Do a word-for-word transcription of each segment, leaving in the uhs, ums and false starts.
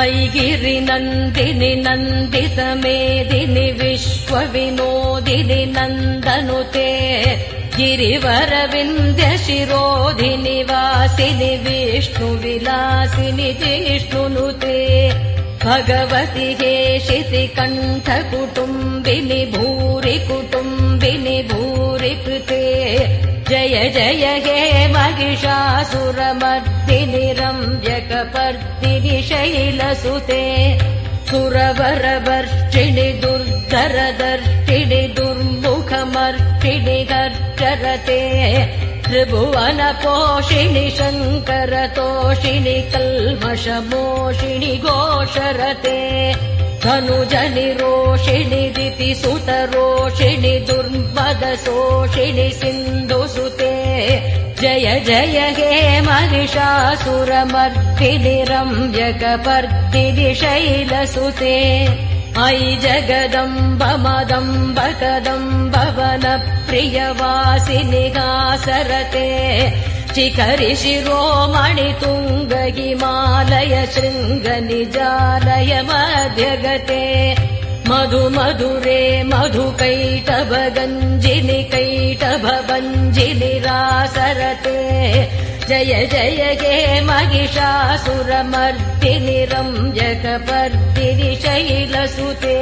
ऐगिरि नन्दिनि नन्दित मेदिनि विश्वविनोदिनि नन्दनुते गिरिवरविन्द्य शिरोधिनि वासिनि विष्णुविलासिनि जिष्णुनुते भगवति हेशिति कण्ठ कुटुम्बिनि भूरि कुटुम्बिनि भूरि कृते जय जय हे महिषासुरमर्दिनि रम्यकपर्दिनि शैलसुते सुरवरवर्षिणि दुर्धरदर्शिणि दुर्मुखमर्षिणि गर्जरते त्रिभुवनपोषिणि शङ्करतोषिणि कल्मषमोषिणि घोषरते धनुजनिरोषिणि दितिसुतरोषिणि दुर्मदशोषिणि सिन्धुसुते जय जय हे महिषासुरमर्दिनि रम्यकपर्दिनि शैलसुते अयि जगदम्ब मदम्ब कदम्ब वनप्रियवासिनि हासरते शिखरि शिरोमणि तुङ्ग हिमालय शृङ्ग निजालय मध्यगते मधु मधुरे मधु कैटभ गञ्जिनि कैटभ भञ्जिनि रासरते जय जय हे महिषासुरमर्दिनि रम्यकपर्दिनि शैलसुते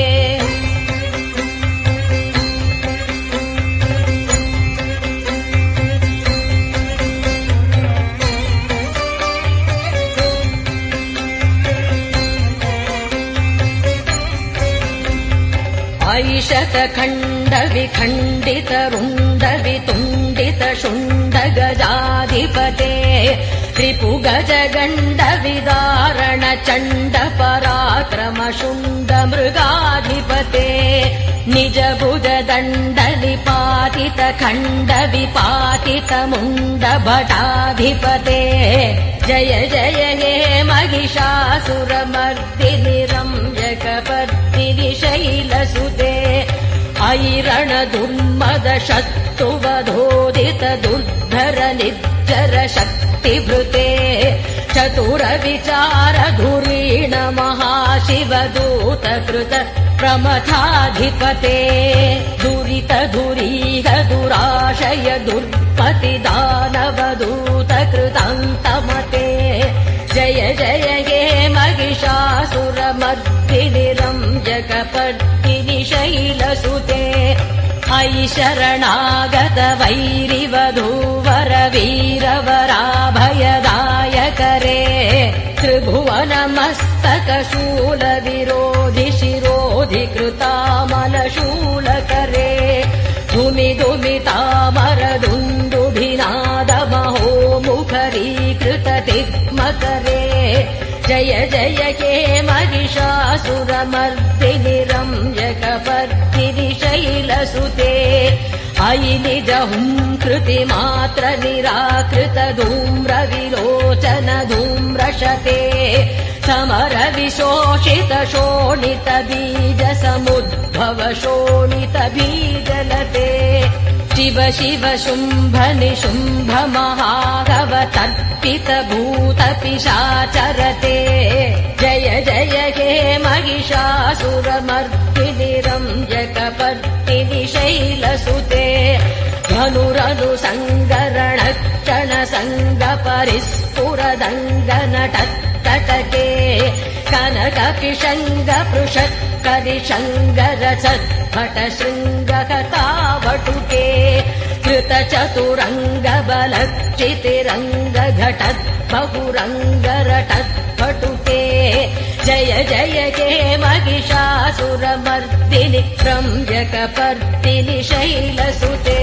ऐशतखण्ड विखण्डित रुण्ड वितुण्डित शुण्ड गजाधिपते रिपुगज गण्ड विदारण चण्ड पराक्रम शुण्ड मृगाधिपते निज भुज दण्ड निपातित खण्ड विपातित मुण्ड भटाधिपते जय जय हे महिषासुरमर्दिनि रम्यकपर्दिनि शैलसुते अयि रणदुर्मद शत्रुवधोदित दुर्धर निज्जर शक्तिभृते चतुर विचार धुरीण महाशिवदूत कृत प्रमथाधिपते दुरित धुरीह दुराशय दुर्पति दानवदूत कृतान्तमते जय जय हे महिषासुरमर्दिनि रम्यकपर्दिनि शैलसुते अयि शरणागत वैरिवधूवर वीरवराभयदायकरे त्रिभुवन मस्तक शूल विरोधि शिरोधि कृतामल शूलकरे धुमि धुमि तामर दुन्दुभिनाद महो मुखरीकृत तिग्मकरे जय जय हे महिषासुरमर्दिनि रम्यकपर्दिनि शैलसुते अयि निज हुंकृति मात्र निराकृत धूम्र विलोचन धूम्रशते समर विशोषित शोणित बीज समुद्भव शोणित बीजलते शिव शिव शुम्भ निशुम्भ महागव तर्पित भूत पिशाचरते जय जय हे महिषासुरमर्दिनि रम्यकपर्दिनि शैलसुते धनुरनु सङ्गरण क्षण सङ्ग परिस्फुरदङ्गन टट्टटके कनक पिशङ्ग पृषत् करिशङ्गर सद्भट शृङ्गकतावटुके कृत चतुरङ्ग बलक्षितिरङ्ग घटत् बहुरङ्गरटत् पटुके जय जय हे महिषासुरमर्दिनि रम्यकपर्दिनि शैलसुते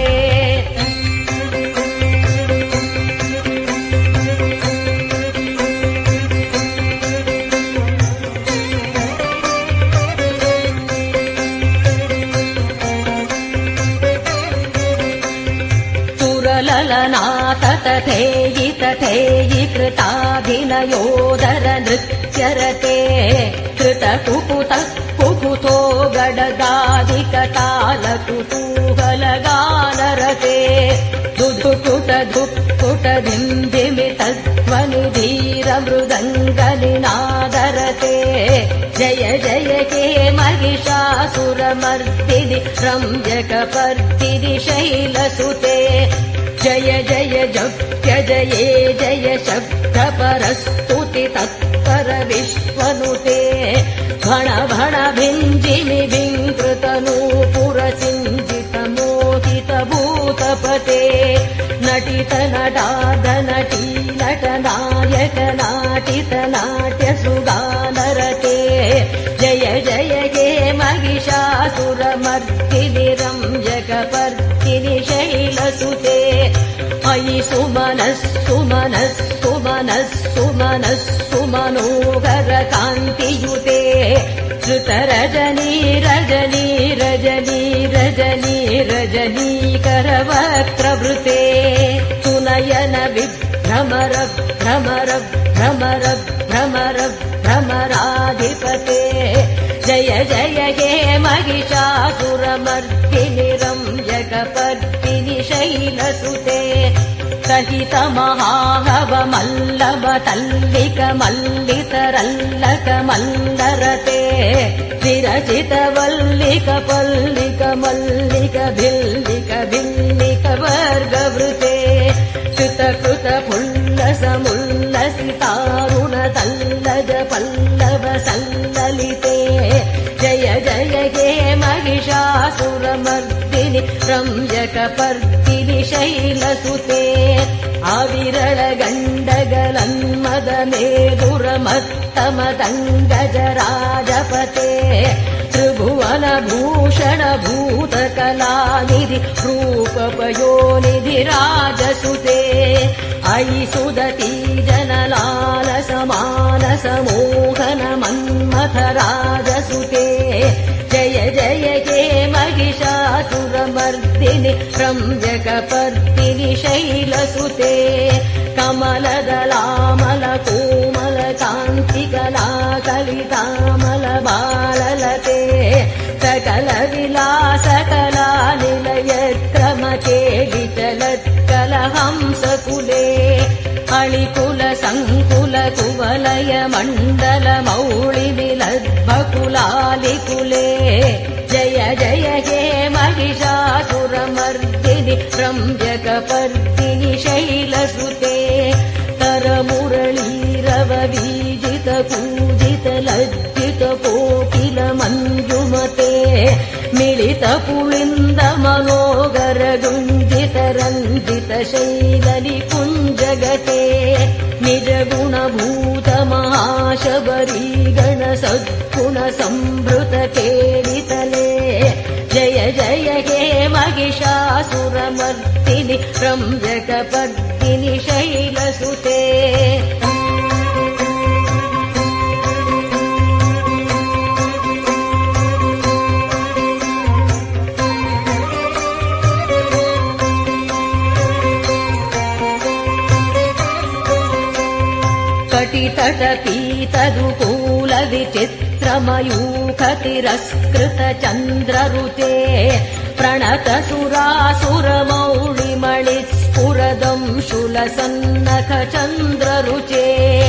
ललनाथ तथेयि तथेयि कृताभिनयोदर नृत्यरते कृत कुकुत कुकुतो गडगादिकताल कुतूहलगानरते दुधुकुट धुक्कुट धिम्धिमित ध्वनिधीर मृदङ्गनिनादरते महिषासुरमर्दिनि रम्यकपर्दिनि शैलसुते जय जय जप्य जये जय शब्दपरस्तुति तत्पर विश्वनुते भण भण भिञ्जिमि भिङ्कृतनूपुरसिञ्जित मोहित भूतपते नटित नटाद नटी नटनायक नाटित नाट्य सुगानरते जय जय हे महिषासुरमर्दिनि रम्यकपर्दिनि शैलसुते अयि सुमनः सुमनः सुमनः सुमनः सुमनोहर कान्तियुते श्रुतरजनी रजनी रजनी रजनी रजनीकरवक्त्रवृते सुनयन विभ्रमर भ्रमर भ्रमर भ्रमर भ्रमराधिपते जय जय हे महिषासुरमर्दिनि रम्यकपर्दिनि शैलसुते सहित महाहव मल्लव तल्लिक मल्लितरल्लक मल्लरते विरचित वल्लिक पल्लिक मल्लिक भिल्लिक भिल्लिक वर्गवृते कृत कृत पुल्लस मुल्लसितारुण तल्लज पल्लव सल्ललिते जय जय हे महिषासुरमर्दिनि रम्यकपर्दिनि शैलसुते अविरल गण्डगलन्मद मेदुरमत्तमदङ्गज राजपते त्रिभुवन भूषण भूतकलानिधि रूपपयोनिधि राजसुते अयि सुदती जनलाल समानस मोहन मन्मथ राजसुते जय जय हे महिषासुरमर्दिनि रम्यकपर्दिनि शैलसुते कमलदलामल कोमल कान्तिकला कलितामल बाललते सकल विलासकला निलय क्रमकेलिचलत्कल हंसकुले अळिकुल सङ्कुल कुवलय मण्डल मौळि विलद्भकुलालिकुले जय जय हे महिषासुरमर्दिनि रम्यकपर्दिनि शैलसुते तरमुरळीरव बीजित पूजित लज्जित कोकिल मञ्जुमते मिलित पुलिन्द मनोगर गुञ्जित रञ्जित शैलनिकुञ्जगते निज गुणभूत महाशबरी गण सद्गुण संभृत केलितले जय जय हे महिषासुरमर्दिनि रम्यकपर्दिनि शैलसुते कटितटपीतदुकूल विचित्रमयूखतिरस्कृत चन्द्ररुते प्रणत सुरासुरमौळिमणिस्फुरदंशुलसन्नख चन्द्ररुचे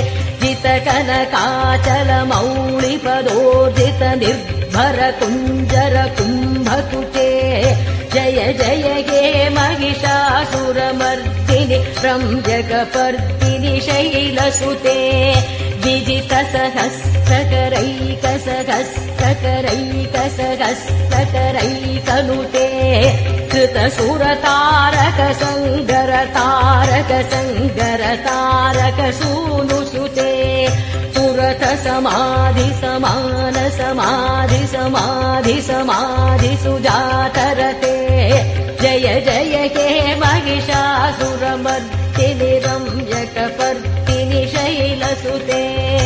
जितकनकाचल मौळिपदोर्जित निर्भर कुञ्जर कुम्भकुटे जय जय हे महिषासुरमर्दिनि रम्यकपर्दिनि शैलसुते विजित सहस्रकरैक सहस्रकरैक सहस्रकरैकनुते कृत सुरतारक सङ्गर तारक सङ्गर तारक सूनुसुते सुरथ समाधि समान समाधि समाधि समाधि सुजातरते जय जय हे महिषासुरमर्दिनि रम्यकपर्दिनि शैलसुते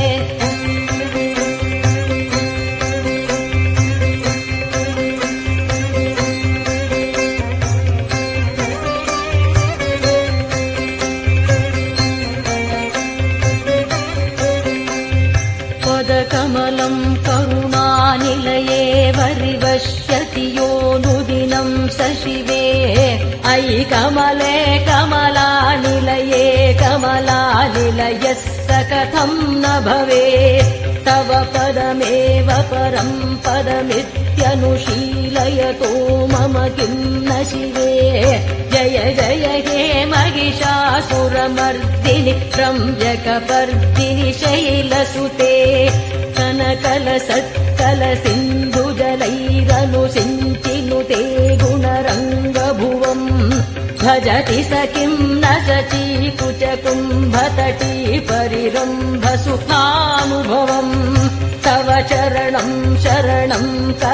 पदकमलं करुणानिलये वरिवश्यति योऽनुदिनं स शिवे अयि कमले कमलानिलये कमलानिलयस्य कथम् न भवेत् तव पदमेव परम् पदमित्यनुशीलयतो मम किम् न शिवे जय जय हे महिषासुरमर्दिनि त्र्यम्बकपर्दिनि शैलसुते कनकलसत्कल सिन्धुजलैरनुसिञ्चिनुते गुणरङ्गभुवम् भजति स किम् न शचीकुचकुम्भतटी परिरम्भसुखानुभवम् तव चरणम् शरणम्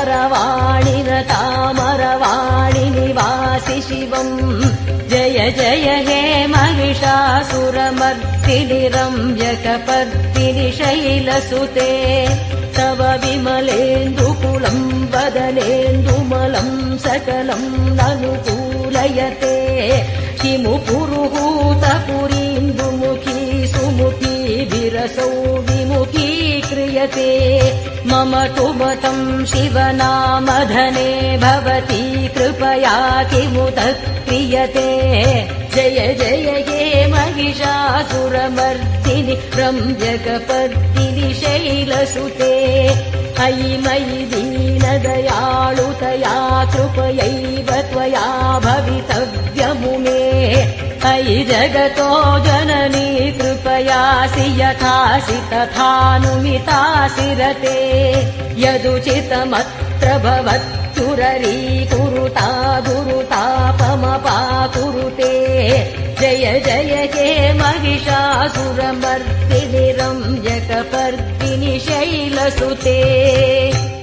करवाणिरतामरवाणि निवासि शिवम् जय जय हे महिषासुरमर्दिनि रम्यकपर्दिनि शैलसुते तव विमलेन्दुकुलम् वदनेन्दुमलम् सकलम् ननुकूलयते किमु पुरुहूतपुरीन्दुमुखी सुमुखी विरसौ विमुखीक्रियते मम तु मतम् शिवनामधने भवती कृपया किमुतः क्रियते जय जय हे महिषासुरमर्दिनि रम्यकपर्दिनि शैलसुते अयि मयि दीनदयाळुतया कृपयैव त्वया भवितव्यमुमे अयि जगतो जननी कृपयासि यथासि तथानुमितासि रते यदुचितमत्र भवत्युररीकुरुता गुरुतापमपाकुरुते जय जय हे महिषासुरमर्दिनि रम्यकपर्दिनि शैलसुते।